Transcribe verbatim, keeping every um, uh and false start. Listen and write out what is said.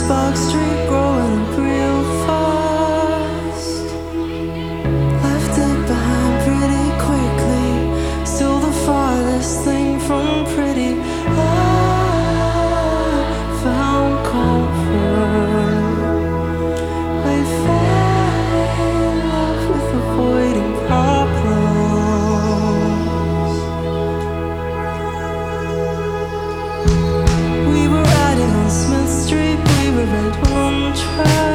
Spark Street growing up real fast. Left it behind pretty quickly, still the farthest thing from pretty. I found comfort. I fell in love with avoiding problems. We were riding on Smith Street, we were right on track.